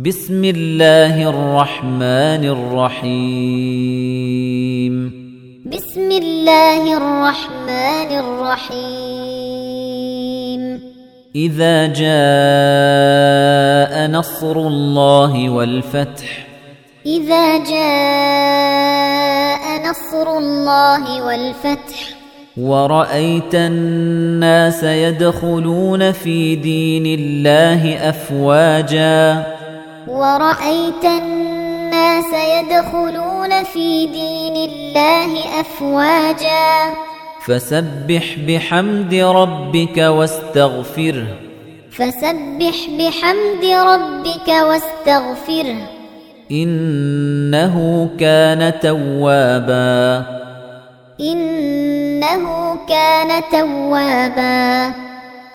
بسم الله الرحمن الرحيم بسم الله الرحمن الرحيم إذا جاء نصر الله والفتح إذا جاء نصر الله والفتح ورأيت الناس يدخلون في دين الله أفواجا ورأيت الناس يدخلون في دين الله أفواجا فسبح بحمد ربك واستغفره فسبح بحمد ربك واستغفره إنه كان توابا إنه كان توابا